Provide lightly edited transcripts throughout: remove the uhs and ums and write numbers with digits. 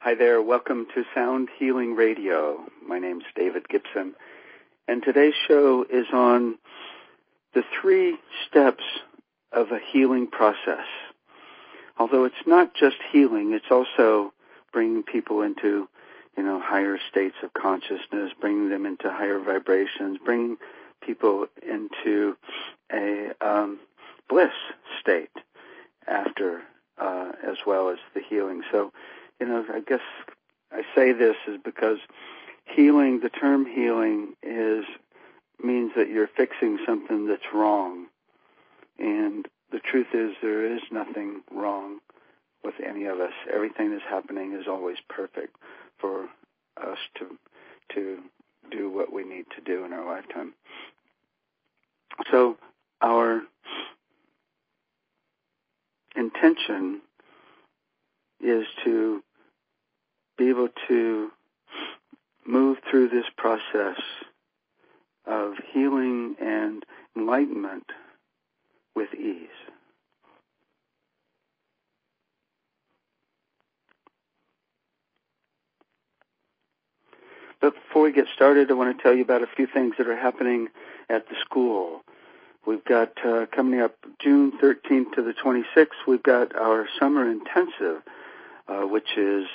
Hi there, welcome to Sound Healing Radio. My name's David Gibson, and today's show is on the 3 steps of a healing process. Although it's not just healing, it's also bringing people into, higher states of consciousness, bringing them into higher vibrations, bringing people into a bliss state after, as well as the healing. So, I guess I say this is because healing, the term healing means that you're fixing something that's wrong. And the truth is there is nothing wrong with any of us. Everything that's happening is always perfect for us to do what we need to do in our lifetime. So our intention is to be able to move through this process of healing and enlightenment with ease. But before we get started, I want to tell you about a few things that are happening at the school. We've got coming up June 13th to the 26th, we've got our summer intensive, which is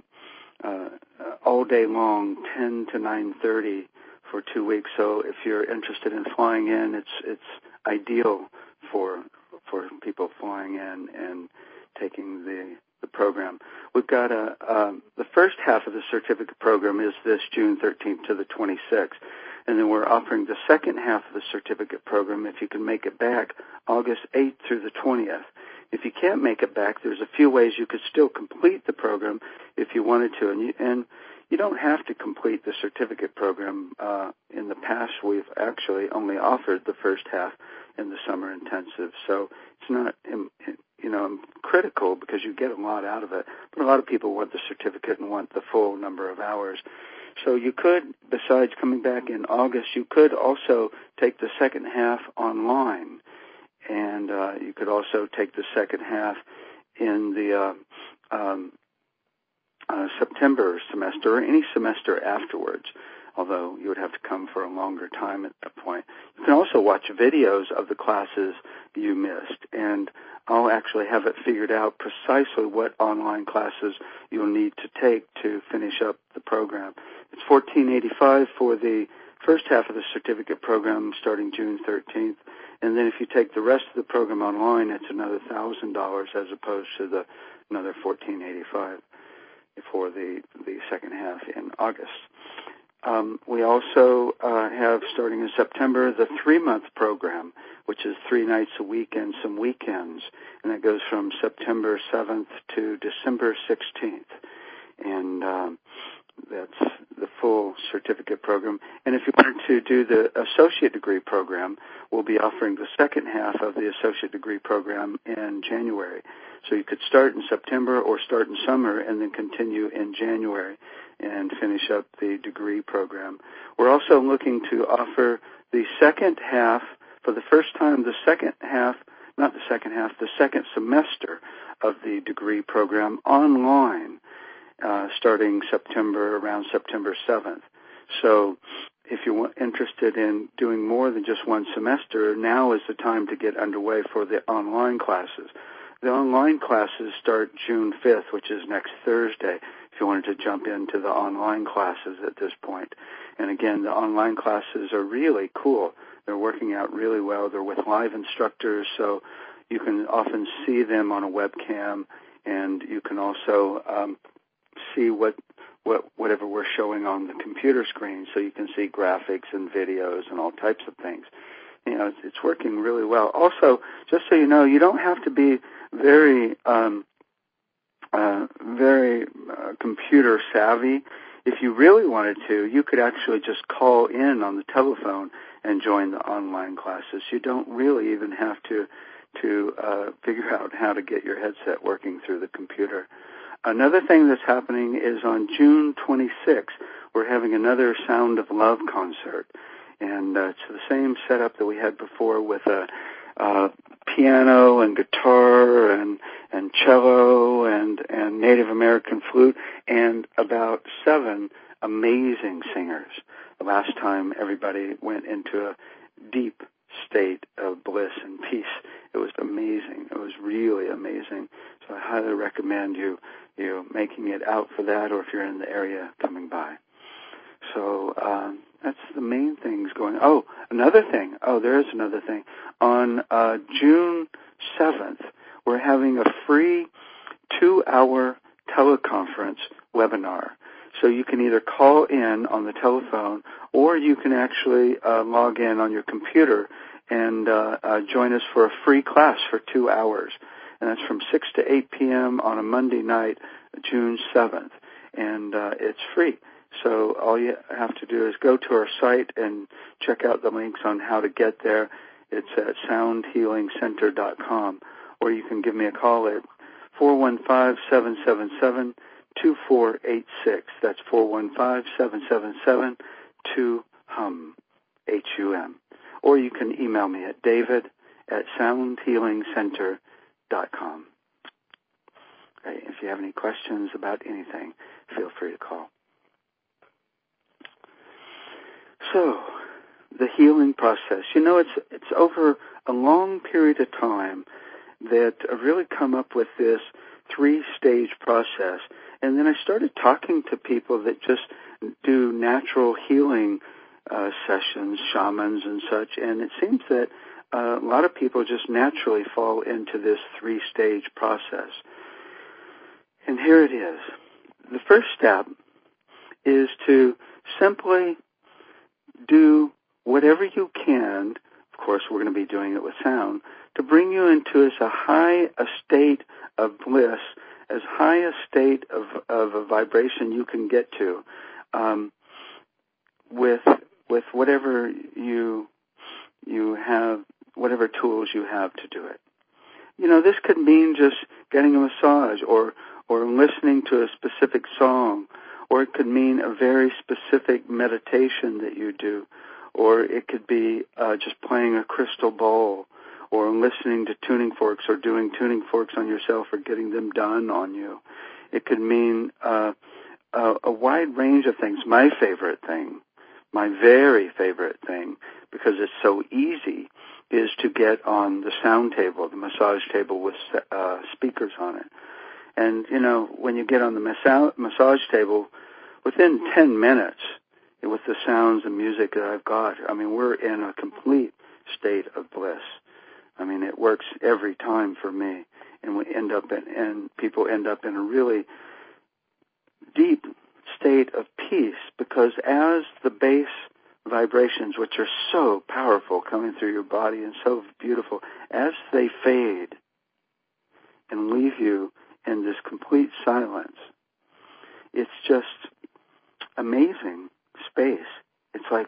all day long, 10 to 9:30 for 2 weeks. So if you're interested in flying in, it's ideal for people flying in and taking the program. We've got the first half of the certificate program is this June 13th to the 26th. And then we're offering the second half of the certificate program, if you can make it back, August 8th through the 20th. If you can't make it back, there's a few ways you could still complete the program if you wanted to. And you don't have to complete the certificate program. In the past, we've actually only offered the first half in the summer intensive. So it's not, critical because you get a lot out of it. But a lot of people want the certificate and want the full number of hours. So you could, besides coming back in August, you could also take the second half online. And you could also take the second half in the September semester or any semester afterwards, although you would have to come for a longer time at that point. You can also watch videos of the classes you missed, and I'll actually have it figured out precisely what online classes you'll need to take to finish up the program. It's $1,485 for the first half of the certificate program starting June 13th, and then if you take the rest of the program online, it's another $1,000 as opposed to another $1,485 for the second half in August. We also have, starting in September, the 3-month program, which is 3 nights a week and some weekends, and it goes from September 7th to December 16th. And that's the full certificate program. And if you wanted to do the associate degree program, we'll be offering the second half of the associate degree program in January. So you could start in September or start in summer and then continue in January and finish up the degree program. We're also looking to offer the second half, for the first time, the second semester of the degree program online, starting around September 7th. So if you're interested in doing more than just one semester, now is the time to get underway for the online classes. The online classes start June 5th, which is next Thursday, if you wanted to jump into the online classes at this point. And again, the online classes are really cool. They're working out really well. They're with live instructors, so you can often see them on a webcam, and you can also see whatever we're showing on the computer screen, so you can see graphics and videos and all types of things. It's working really well. Also, just so you know, you don't have to be very computer savvy. If you really wanted to, you could actually just call in on the telephone and join the online classes. You don't really even have to figure out how to get your headset working through the computer. Another thing that's happening is on June 26th, we're having another Sound of Love concert. And it's the same setup that we had before with a piano and guitar and cello and Native American flute, and about 7 amazing singers. The last time everybody went into a deep state of bliss and peace. It was amazing. It was really amazing. So I highly recommend you making it out for that, or if you're in the area, coming by. So that's the main things going. Oh, another thing. Oh, there is another thing. On June 7th, we're having a free 2-hour teleconference webinar. So you can either call in on the telephone, or you can actually log in on your computer and join us for a free class for 2 hours. And that's from 6 to 8 p.m. on a Monday night, June 7th. And it's free. So all you have to do is go to our site and check out the links on how to get there. It's at soundhealingcenter.com. Or you can give me a call at 415-777-2486. That's 415-777-2HUM, H-U-M. Or you can email me at david@soundhealingcenter.com. Okay, if you have any questions about anything, feel free to call. So, the healing process. It's over a long period of time that I've really come up with this 3-stage process. And then I started talking to people that just do natural healing sessions, shamans and such, and it seems that a lot of people just naturally fall into this 3-stage process. And here it is. The first step is to simply do whatever you can. Of course, we're going to be doing it with sound, to bring you into a state of bliss, as high a state of a vibration you can get to, with whatever you have, whatever tools you have to do it. This could mean just getting a massage, or listening to a specific song, or it could mean a very specific meditation that you do, or it could be just playing a crystal bowl, or listening to tuning forks, or doing tuning forks on yourself, or getting them done on you. It could mean a wide range of things. My very favorite thing, because it's so easy, is to get on the sound table, the massage table with speakers on it. And, when you get on the massage table, within 10 minutes, with the sounds and music that I've got, we're in a complete state of bliss. It works every time for me, and people end up in a really deep state of peace, because as the bass vibrations, which are so powerful coming through your body and so beautiful, as they fade and leave you in this complete silence, it's just amazing space. It's like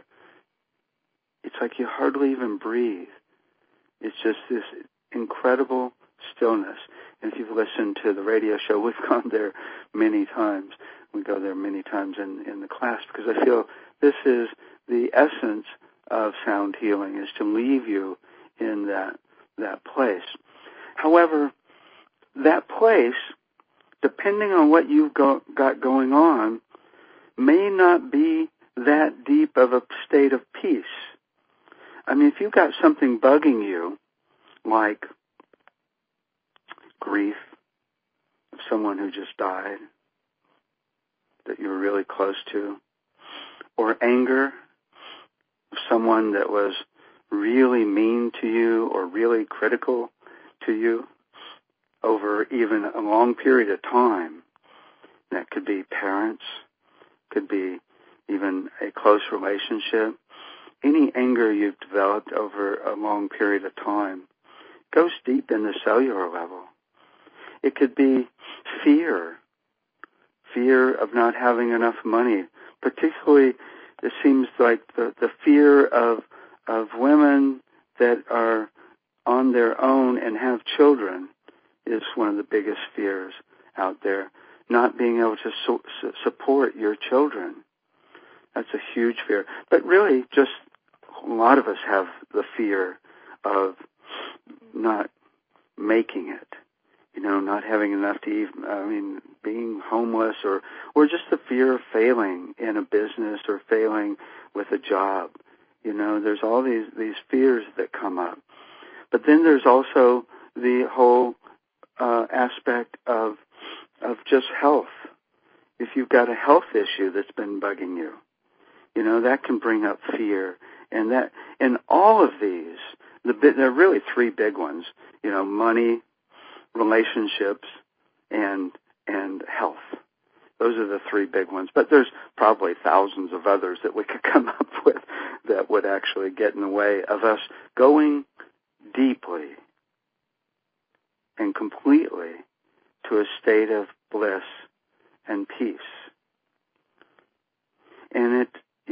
you hardly even breathe. It's just this incredible stillness. And if you've listened to the radio show, we've gone there many times. We go there many times in the class, because I feel this is the essence of sound healing, is to leave you in that place. However, that place, depending on what you've got going on, may not be that deep of a state of peace. If you've got something bugging you, like grief of someone who just died that you were really close to, or anger of someone that was really mean to you or really critical to you over even a long period of time. That could be parents, could be even a close relationship. Any anger you've developed over a long period of time goes deep in the cellular level. It could be fear of not having enough money. Particularly, it seems like the fear of women that are on their own and have children is one of the biggest fears out there. Not being able to support your children. That's a huge fear. But really, just a lot of us have the fear of not making it, not having enough to eat, being homeless or just the fear of failing in a business or failing with a job. There's all these fears that come up. But then there's also the whole aspect of just health. If you've got a health issue that's been bugging you, that can bring up fear. And all of these, there are really three big ones, money, relationships, and health. Those are the three big ones. But there's probably thousands of others that we could come up with that would actually get in the way of us going deeply and completely to a state of bliss and peace. And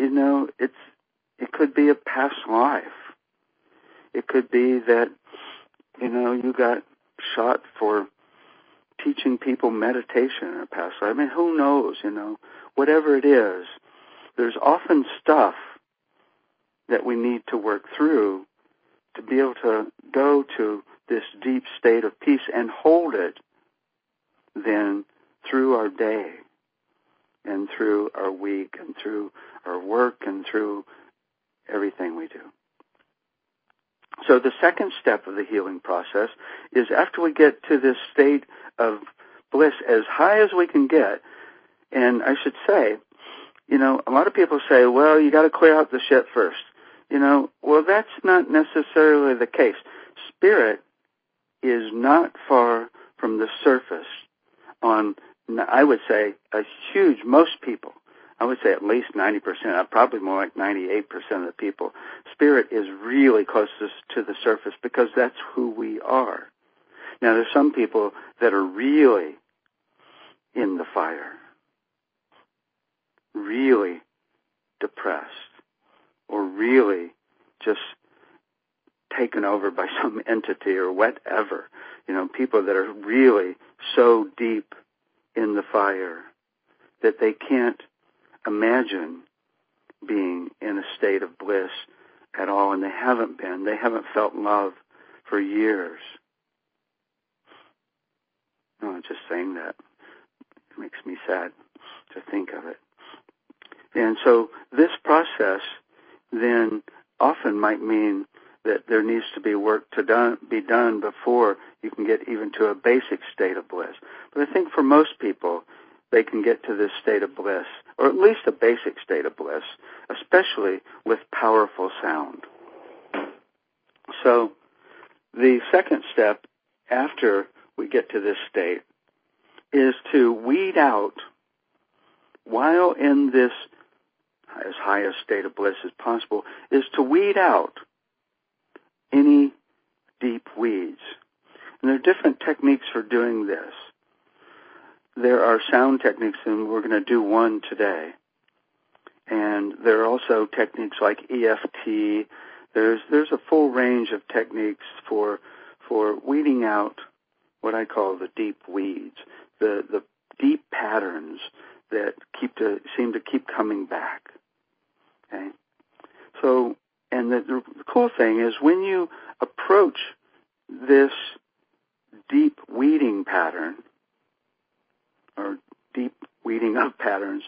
it could be a past life. It could be that, you got shot for teaching people meditation in a past life. Who knows, whatever it is, there's often stuff that we need to work through to be able to go to this deep state of peace and hold it then through our day and through our week and through our work and through everything we do. So the second step of the healing process is after we get to this state of bliss as high as we can get, and I should say, a lot of people say, well, you got to clear out the shit first. Well, that's not necessarily the case. Spirit is not far from the surface on, I would say, most people, I would say at least 90%, probably more like 98% of the people, spirit is really closest to the surface because that's who we are. Now, there's some people that are really in the fire, really depressed, or really just taken over by some entity or whatever. People that are really so deep in the fire that they can't imagine being in a state of bliss at all, and they haven't been. They haven't felt love for years. No, just saying that makes me sad to think of it. And so this process then often might mean that there needs to be work to be done before you can get even to a basic state of bliss. But I think for most people, they can get to this state of bliss, or at least a basic state of bliss, especially with powerful sound. So the second step after we get to this state is to weed out, while in this as high a state of bliss as possible, is to weed out any deep weeds. And there are different techniques for doing this. There are sound techniques, and we're going to do one today. And there are also techniques like EFT. There's a full range of techniques for weeding out what I call the deep weeds, the deep patterns that seem to keep coming back. Okay? So, and the cool thing is when you approach this deep weeding pattern, or deep weeding of patterns,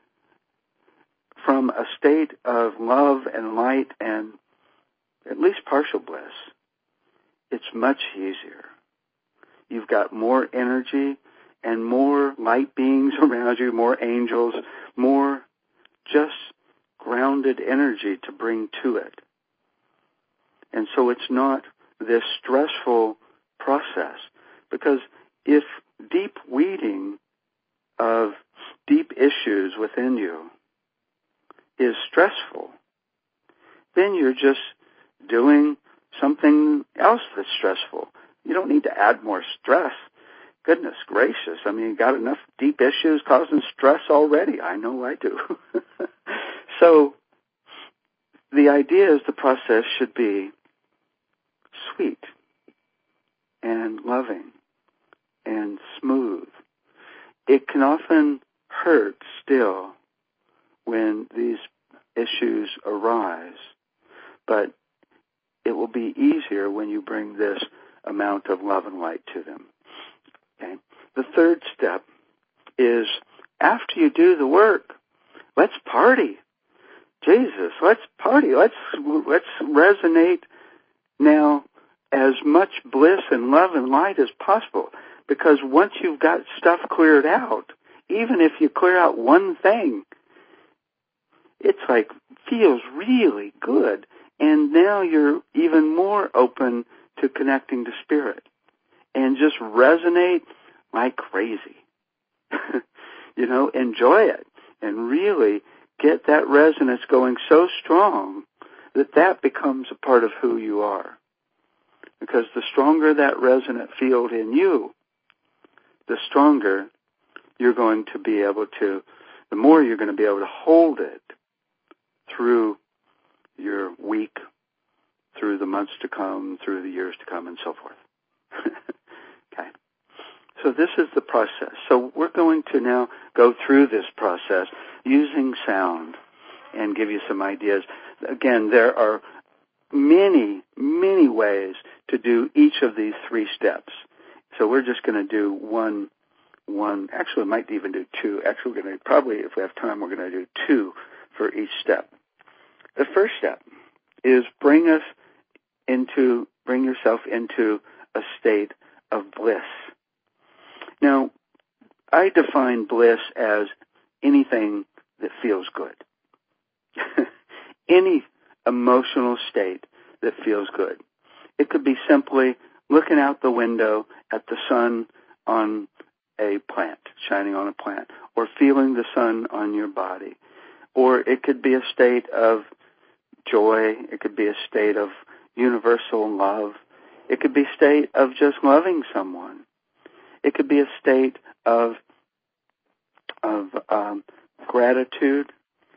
from a state of love and light and at least partial bliss, it's much easier. You've got more energy and more light beings around you, more angels, more just grounded energy to bring to it. And so it's not this stressful process, because if deep weeding of deep issues within you is stressful, then you're just doing something else that's stressful. You don't need to add more stress. Goodness gracious. You got enough deep issues causing stress already. I know I do. So the idea is the process should be sweet and loving and smooth. It can often hurt still when these issues arise, but it will be easier when you bring this amount of love and light to them. Okay? The third step is, after you do the work, let's party. Jesus, let's party. Let's resonate now as much bliss and love and light as possible. Because once you've got stuff cleared out, even if you clear out one thing, it's like feels really good. And now you're even more open to connecting to spirit. And just resonate like crazy. Enjoy it. And really get that resonance going so strong that becomes a part of who you are. Because the stronger that resonant field in you, the stronger you're going to be able to, the more you're going to be able to hold it through your week, through the months to come, through the years to come, and so forth. Okay. So this is the process. So we're going to now go through this process using sound and give you some ideas. Again, there are many, many ways to do each of these three steps. So we're just going to do one. Actually, we might even do two. Actually, we're going to probably, if we have time, we're going to do two for each step. The first step is bring yourself into a state of bliss. Now, I define bliss as anything that feels good. Any emotional state that feels good. It could be simply looking out the window at the sun on a plant, shining on a plant, or feeling the sun on your body. Or it could be a state of joy. It could be a state of universal love. It could be a state of just loving someone. It could be a state of gratitude.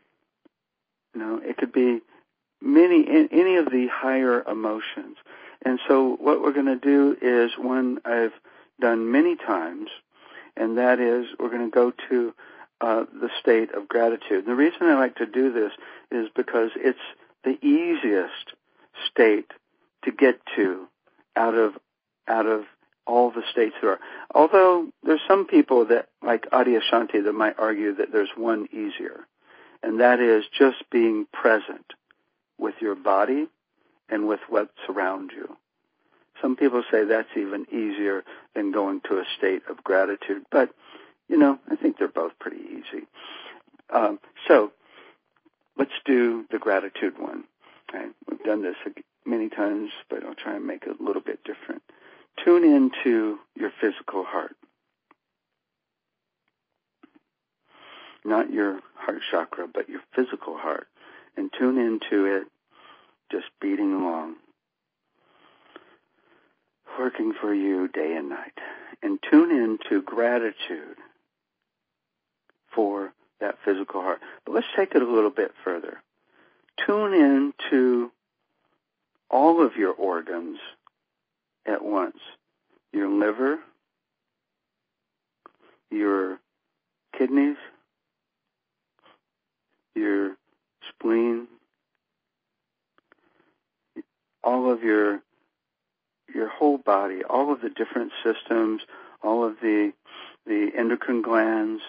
It could be any of the higher emotions. And so what we're going to do is one I've done many times, and that is we're going to go to the state of gratitude. And the reason I like to do this is because it's the easiest state to get to out of all the states there are. Although there's some people that, like Adyashanti, that might argue that there's one easier, and that is just being present with your body and with what's around you. Some people say that's even easier than going to a state of gratitude, but I think they're both pretty easy. So let's do the gratitude one. Okay? We've done this many times, but I'll try and make it a little bit different. Tune into your physical heart. Not your heart chakra, but your physical heart. And tune into it just beating along, working for you day and night. And tune into gratitude for that physical heart. But let's take it a little bit further. Tune into all of your organs at once. Your liver, your kidneys, your spleen, all of your whole body, all of the different systems, all of the endocrine glands,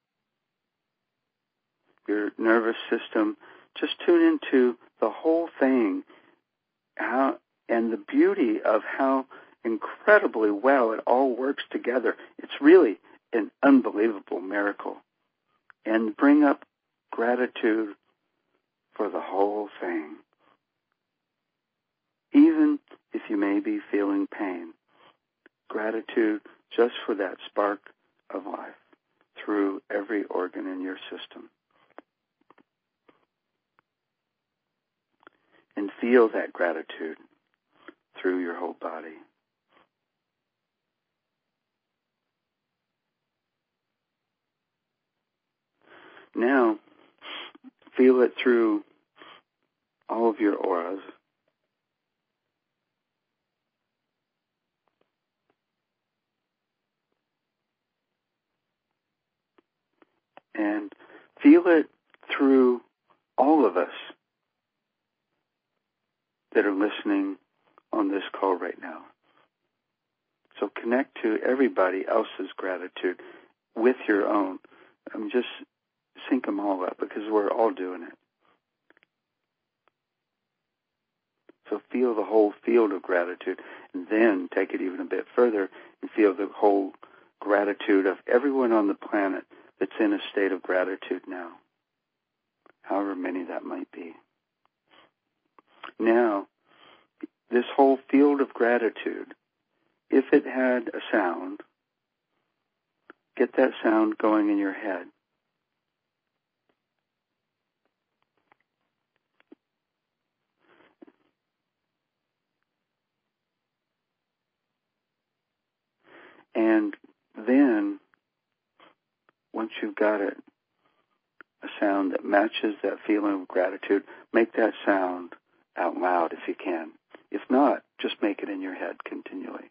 your nervous system. Just tune into the whole thing, and the beauty of how incredibly well it all works together. It's really an unbelievable miracle. And bring up gratitude for the whole thing. Even if you may be feeling pain, gratitude just for that spark of life through every organ in your system. And feel that gratitude through your whole body. Now, feel it through all of your auras. And feel it through all of us that are listening on this call right now. connect to everybody else's gratitude with your own. Just sync them all up because we're all doing it. So feel the whole field of gratitude, and then take it even a bit further and feel the whole gratitude of everyone on the planet that's in a state of gratitude now, however many that might be. Now, this whole field of gratitude, if it had a sound, get that sound going in your head. And then, once you've got it, a sound that matches that feeling of gratitude, make that sound out loud if you can. If not, just make it in your head continually.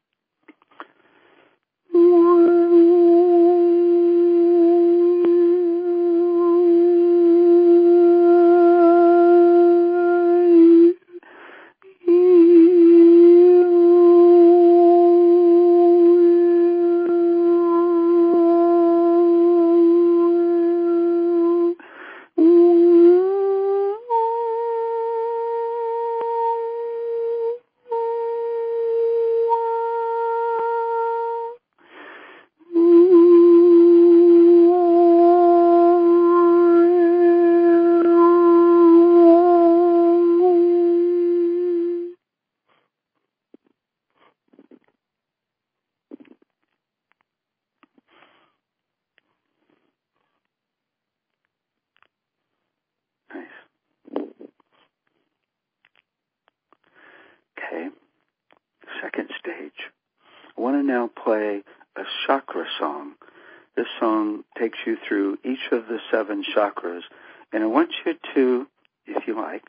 Okay, second stage. I want to now play a chakra song. This song takes you through each of the 7 chakras, and I want you to, if you like,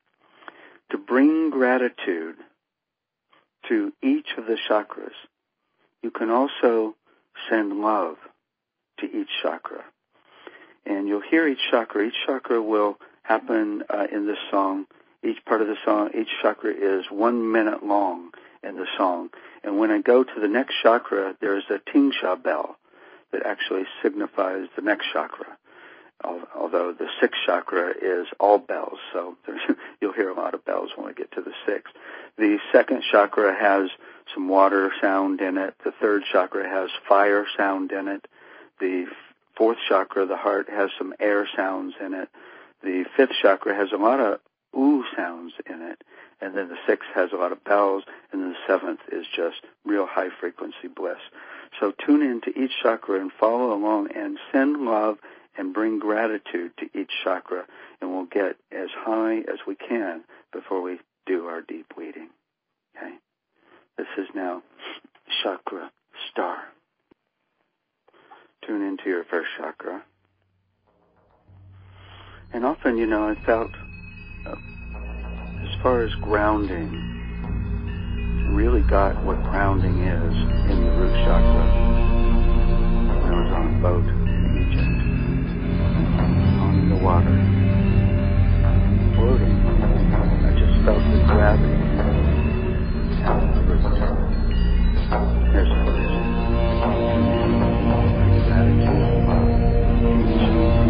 to bring gratitude to each of the chakras. You can also send love to each chakra. And you'll hear each chakra. Each chakra will happen in this song. Each part of the song, each chakra is 1 minute long in the song. And when I go to the next chakra, there's a tingsha bell that actually signifies the next chakra. Although the 6th chakra is all bells, so you'll hear a lot of bells when we get to the 6th. The 2nd chakra has some water sound in it. The 3rd chakra has fire sound in it. The 4th chakra, the heart, has some air sounds in it. The 5th chakra has a lot of ooh sounds in it. And then the 6th has a lot of bells. And then the 7th is just real high frequency bliss. So tune into each chakra and follow along and send love and bring gratitude to each chakra. And we'll get as high as we can before we do our deep weeding. Okay? This is now chakra star. Tune into your first chakra. And often, I felt, as far as grounding, really got what grounding is in the root chakra when I was on a boat in Egypt, on the water, floating. I just felt the gravity out of the root. There's a root. Gratitude and love.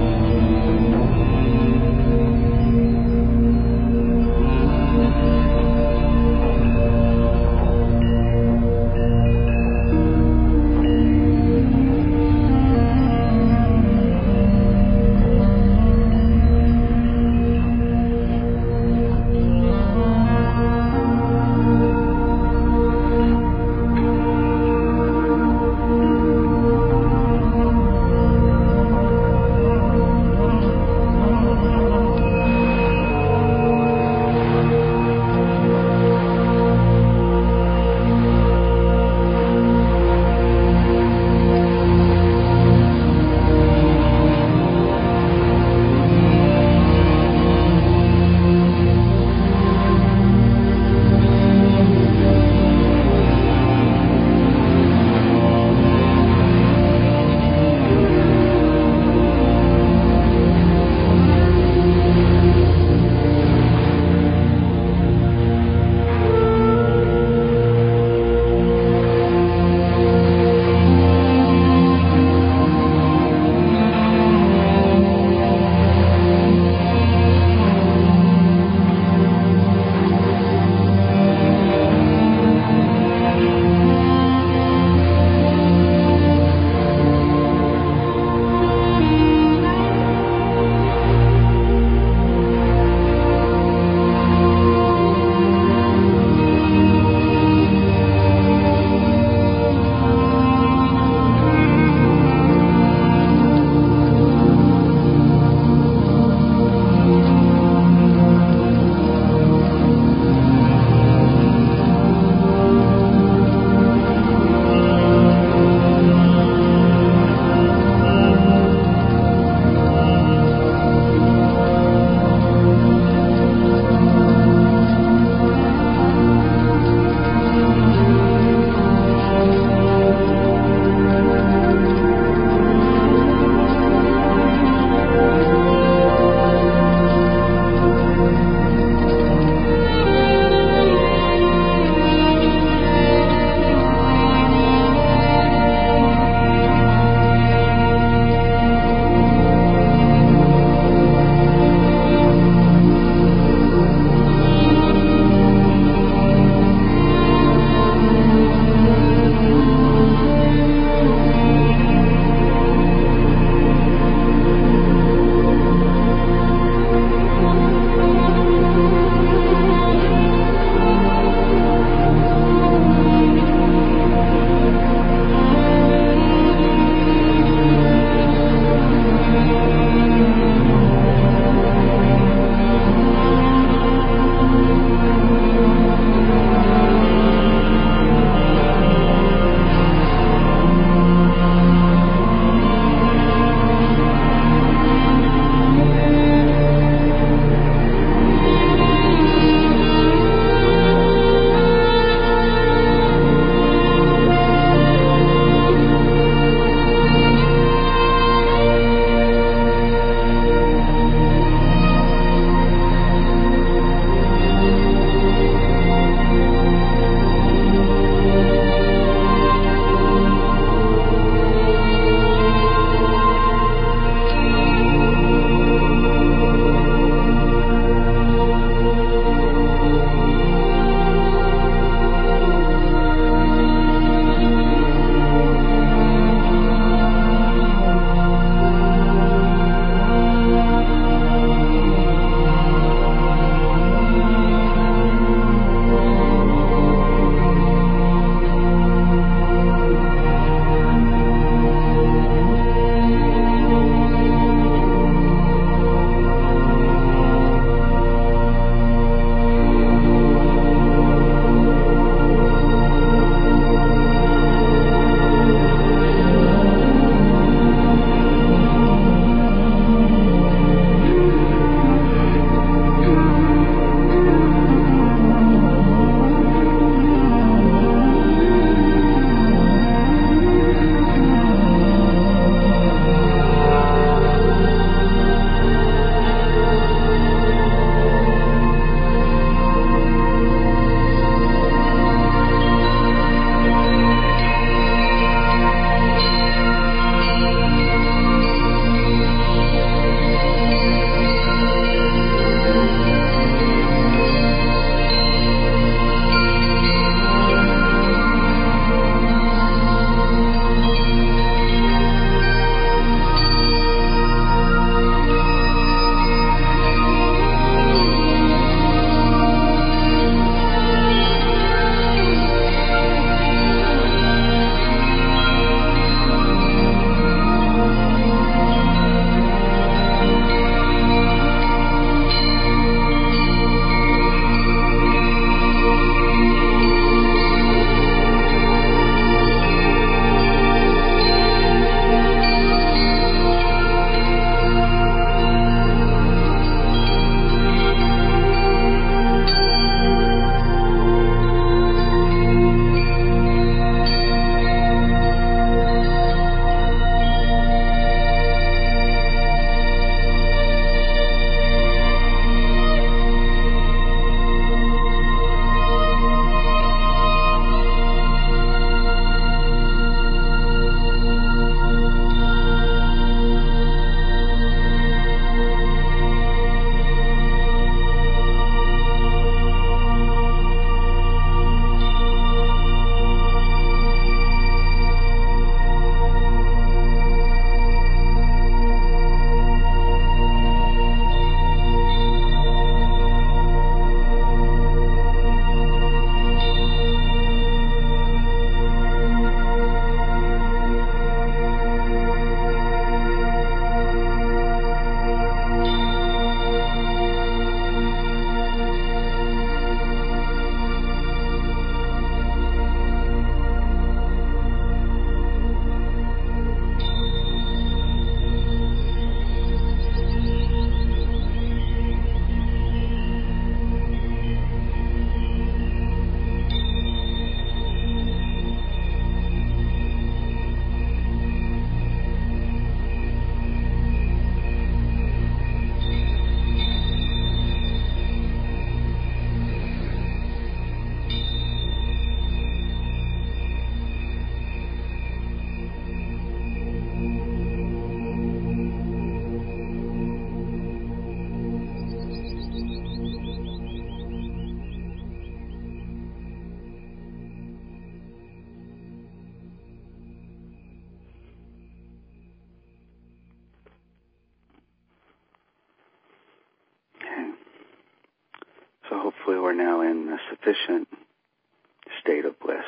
hopefully we're now in a sufficient state of bliss.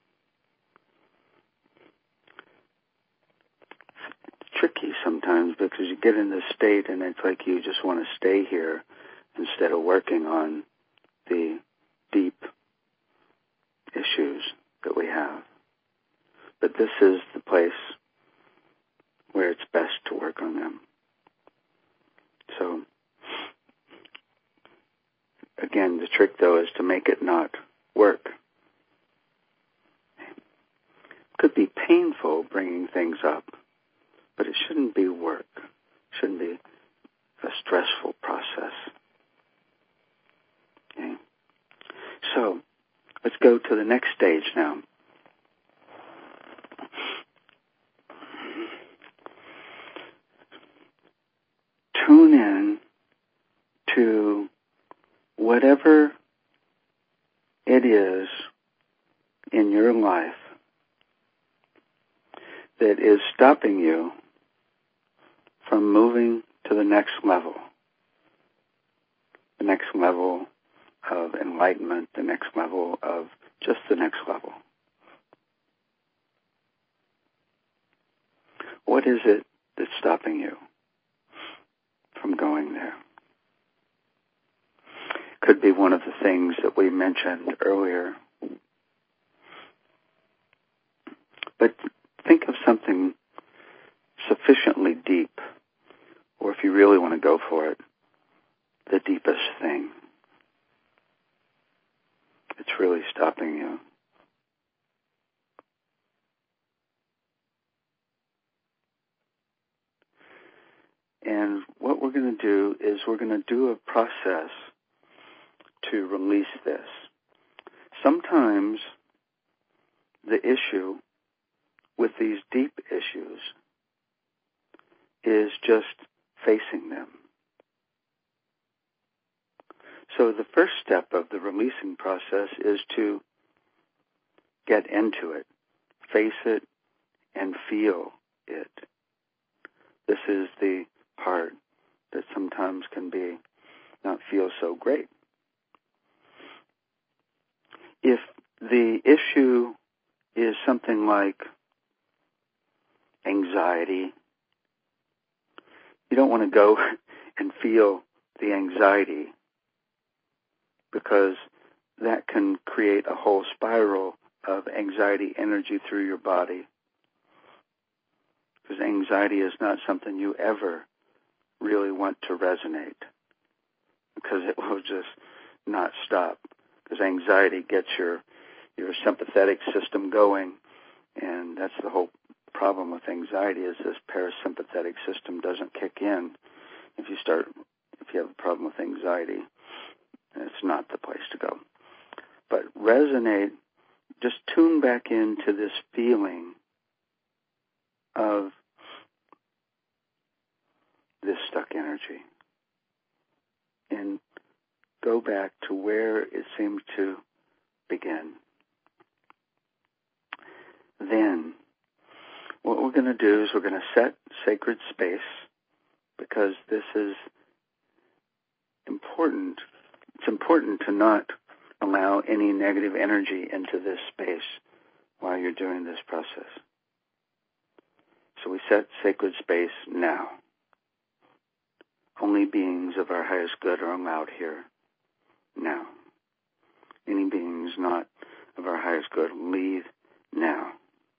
It's tricky sometimes because you get in this state and it's like you just want to stay here instead of working on the deep issues that we have. But this is the place where it's best to work on them. So, again, the trick, though, is to make it not work. It could be painful bringing things up, but it shouldn't be work. It shouldn't be a stressful process. Okay? So, let's go to the next stage now. Tune in to whatever it is in your life that is stopping you from moving to the next level of enlightenment, the next level of just the next level. What is it that's stopping you from going there? Could be one of the things that we mentioned earlier. But think of something sufficiently deep, or if you really want to go for it, the deepest thing. It's really stopping you. And what we're going to do is we're going to do a process to release this. Sometimes the issue with these deep issues is just facing them. So the first step of the releasing process is to get into it, face it, and feel it. This is the part that sometimes can be not feel so great. If the issue is something like anxiety, you don't want to go and feel the anxiety because that can create a whole spiral of anxiety energy through your body. Because anxiety is not something you ever really want to resonate, because it will just not stop. Because anxiety gets your sympathetic system going, and that's the whole problem with anxiety, is this parasympathetic system doesn't kick in. If you have a problem with anxiety, it's not the place to go. But resonate, just tune back into this feeling of this stuck energy and go back to where it seems to begin. Then, what we're going to do is we're going to set sacred space, because this is important. It's important to not allow any negative energy into this space while you're doing this process. So we set sacred space now. Only beings of our highest good are allowed here now. Any beings not of our highest good, leave now.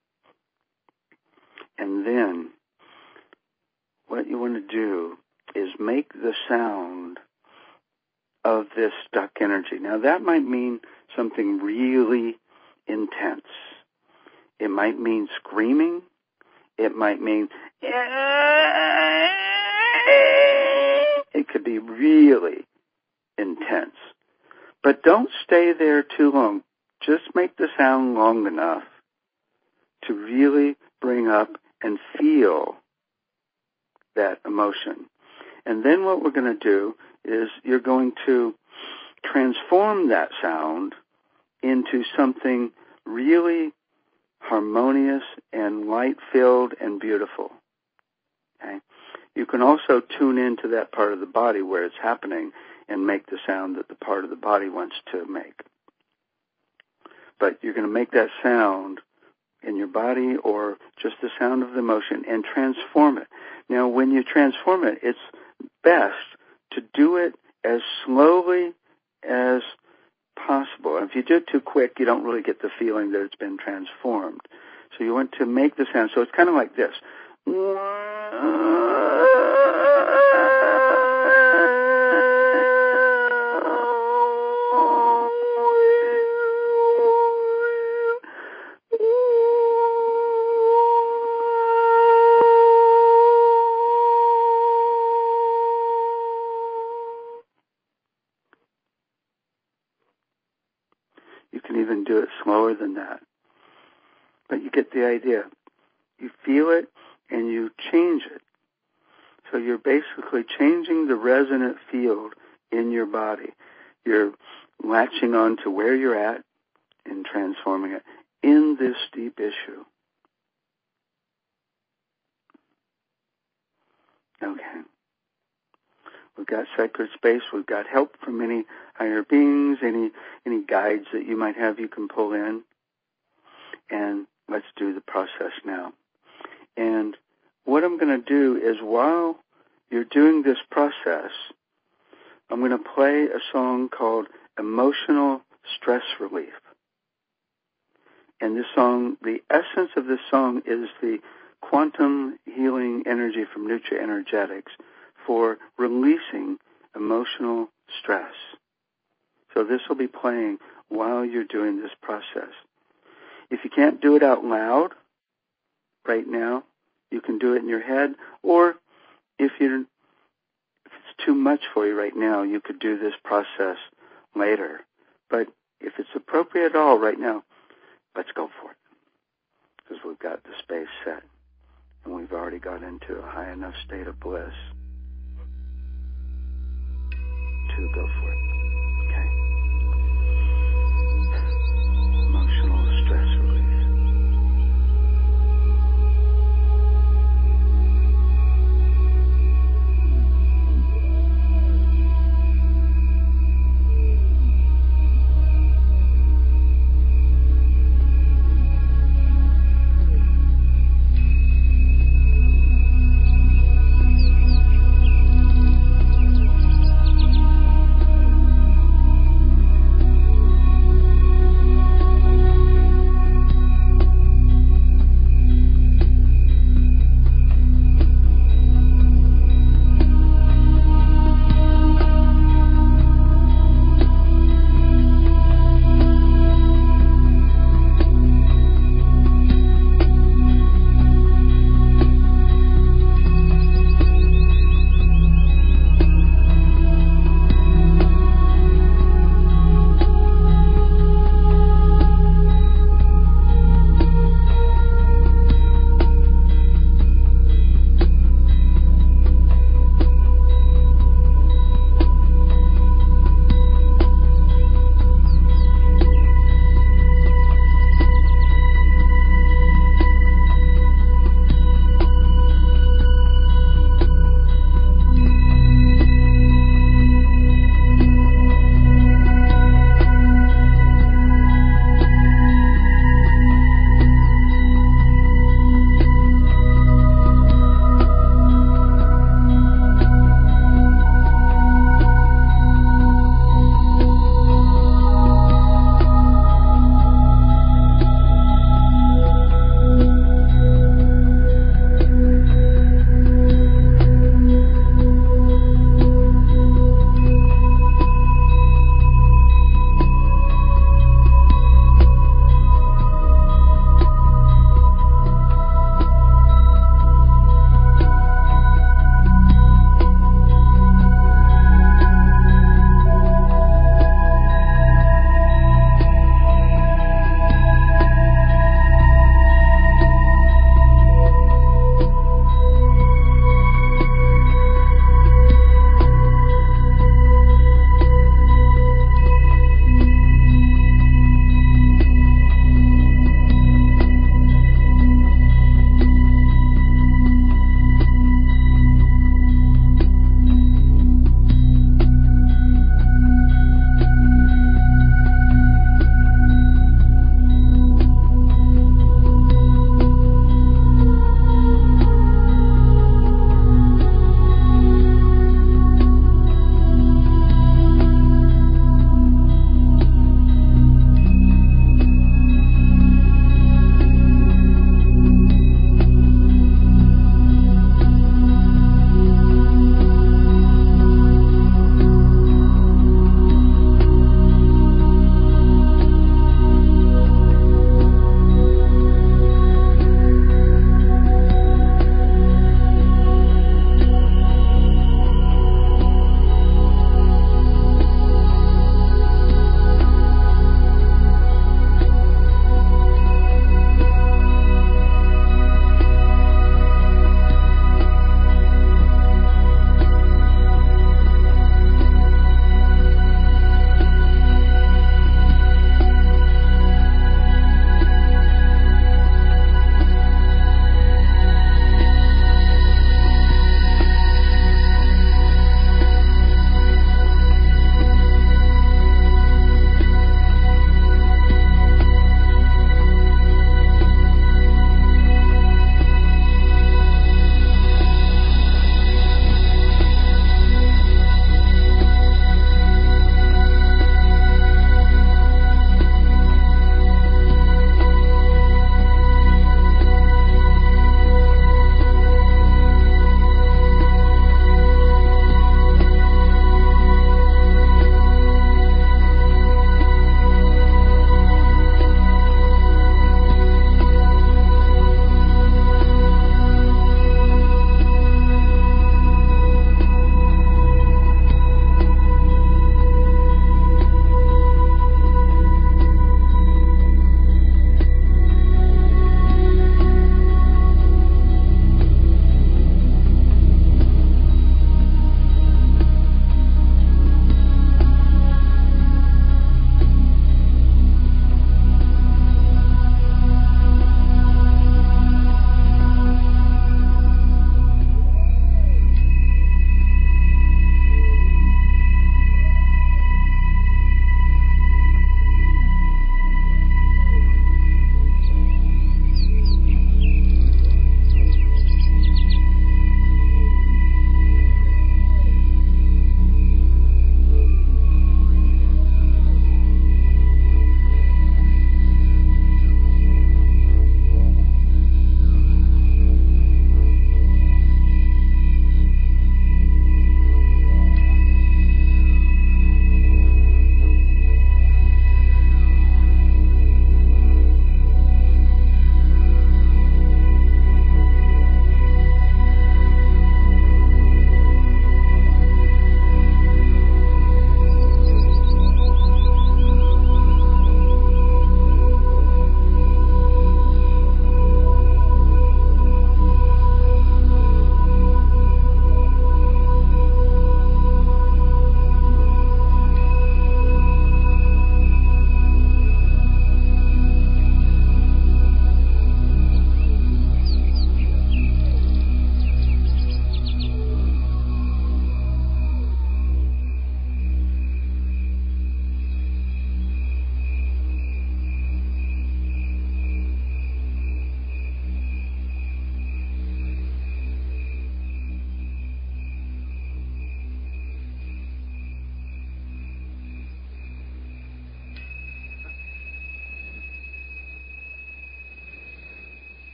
And then what you want to do is make the sound of this stuck energy. Now that might mean something really intense. It might mean screaming. It might mean it could be really intense. But don't stay there too long. Just make the sound long enough to really bring up and feel that emotion. And then what we're going to do is you're going to transform that sound into something really harmonious and light-filled and beautiful. Okay? You can also tune into that part of the body where it's happening and make the sound that the part of the body wants to make. But you're going to make that sound in your body or just the sound of the motion and transform it. Now, when you transform it, it's best to do it as slowly as possible. And if you do it too quick, you don't really get the feeling that it's been transformed. So you want to make the sound. So it's kind of like this. You can even do it slower than that. But you get the idea. You feel it and you change it. So you're basically changing the resonant field in your body. You're latching on to where you're at and transforming it in this deep issue. Okay. We've got sacred space. We've got help from any higher beings, any guides that you might have you can pull in. And let's do the process now. And what I'm going to do is while you're doing this process, I'm going to play a song called Emotional Stress Relief. And this song, the essence of this song is the quantum healing energy from Nutra-Energetics for releasing emotional stress. So this will be playing while you're doing this process. If you can't do it out loud right now, you can do it in your head, or if it's too much for you right now, you could do this process later. But if it's appropriate at all right now, let's go for it, because we've got the space set, and we've already got into a high enough state of bliss to go for it. Okay. Emotional stress release.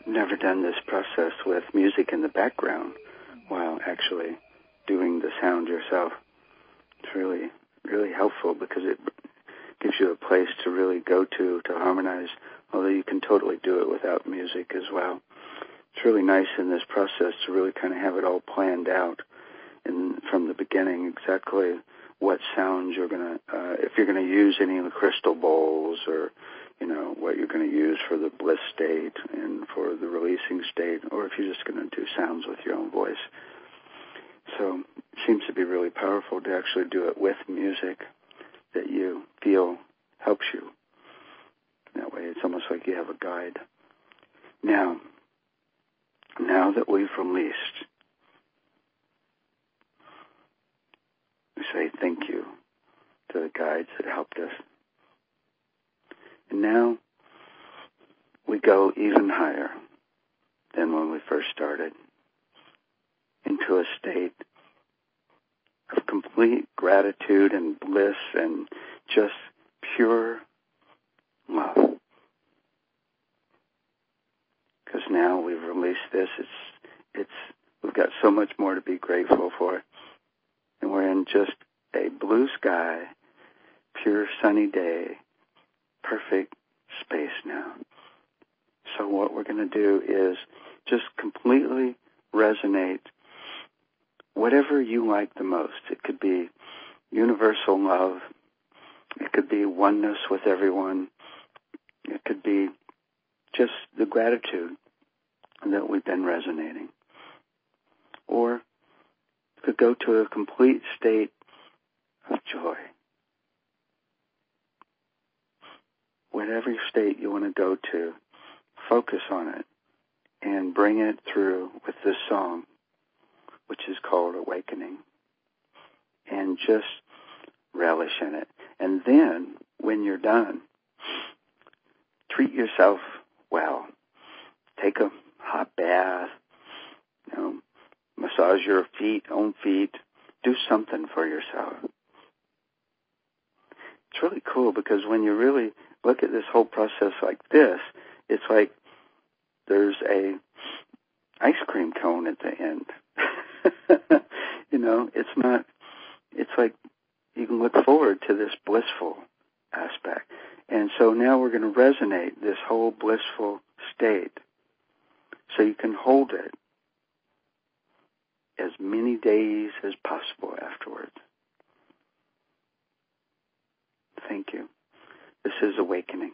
never done this process with music in the background while actually doing the sound yourself. It's really, really helpful because it gives you a place to really go to harmonize, although you can totally do it without music as well. It's really nice in this process to really kind of have it all planned out and from the beginning exactly what sounds you're going to, if you're going to use any of the crystal bowls or, what you're going to use for the bliss state and for the releasing state, or if you're just going to do sounds with your own voice. So it seems to be really powerful to actually do it with music that you feel helps you. That way it's almost like you have a guide. Now that we've released, we say thank you to the guides that helped us. And now we go even higher than when we first started, into a state of complete gratitude and bliss and just pure love. Because now we've released this, we've got so much more to be grateful for. And we're in just a blue sky, pure sunny day, perfect space now. So what we're going to do is just completely resonate whatever you like the most. It could be universal love. It could be oneness with everyone. It could be just the gratitude that we've been resonating. Or it could go to a complete state of joy. Whatever state you want to go to, focus on it and bring it through with this song, which is called Awakening, and just relish in it. And then, when you're done, treat yourself well. Take a hot bath, massage your own feet, do something for yourself. It's really cool because when you really look at this whole process like this, it's like there's a ice cream cone at the end. It's like you can look forward to this blissful aspect. And so now we're going to resonate this whole blissful state so you can hold it as many days as possible afterwards. Thank you. This is Awakening.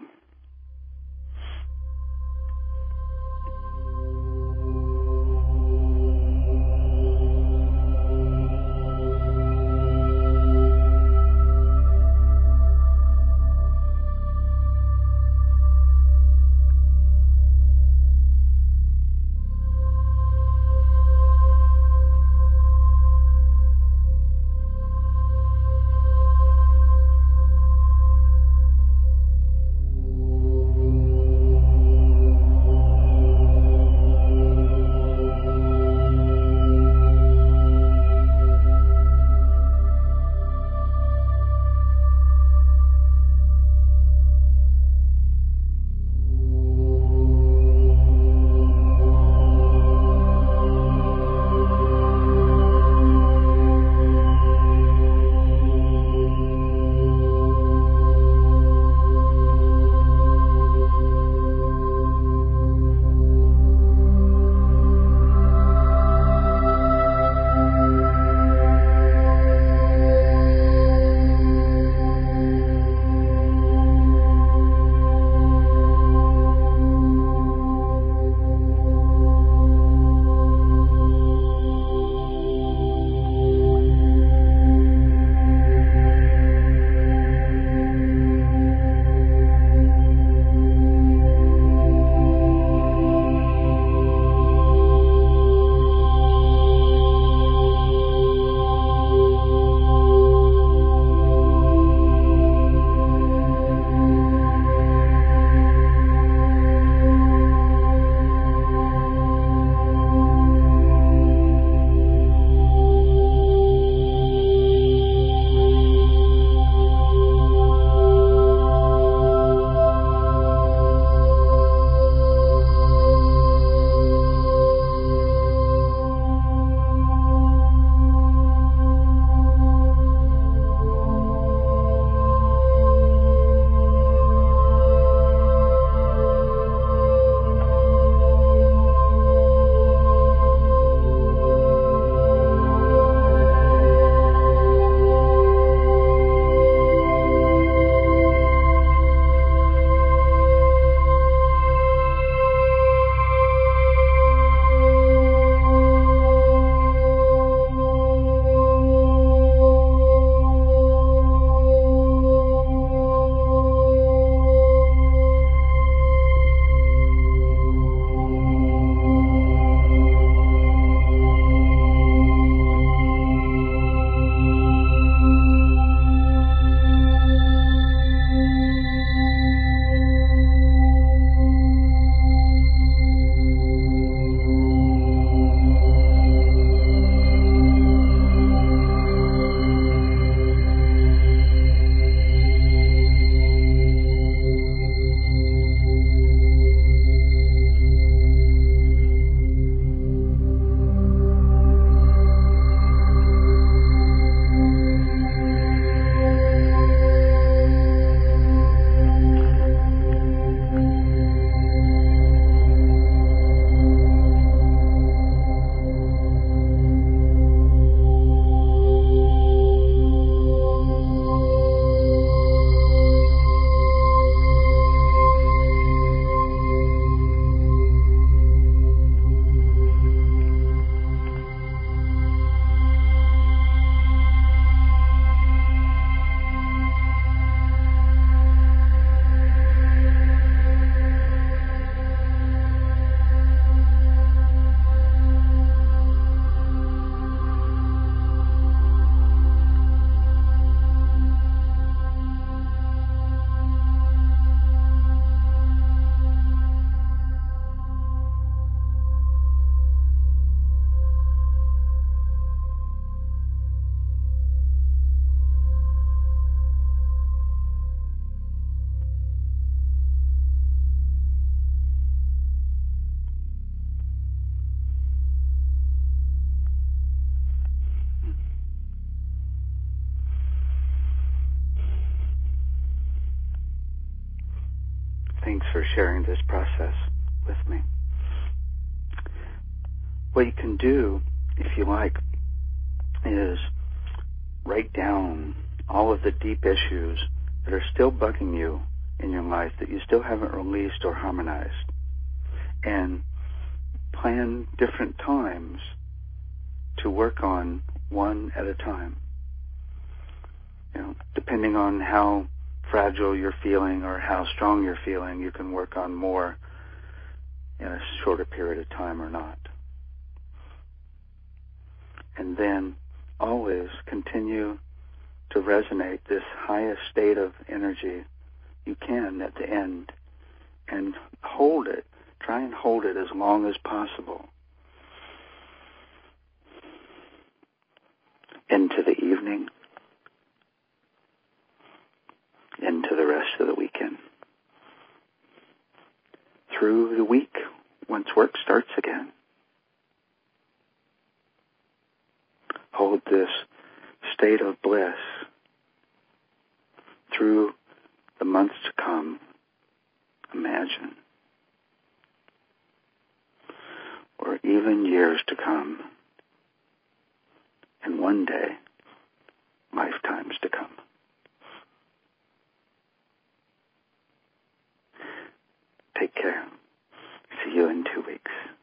Thanks for sharing this process with me. What you can do, if you like, is write down all of the deep issues that are still bugging you in your life that you still haven't released or harmonized, and plan different times to work on one at a time. Depending on how fragile you're feeling or how strong you're feeling, you can work on more in a shorter period of time or not. And then always continue to resonate this highest state of energy you can at the end, and hold it. Try and hold it as long as possible into the evening, into the rest of the weekend, through the week once work starts again. Hold this state of bliss through the months to come. Imagine. Or even years to come. And one day, lifetimes to come. Take care. See you in 2 weeks.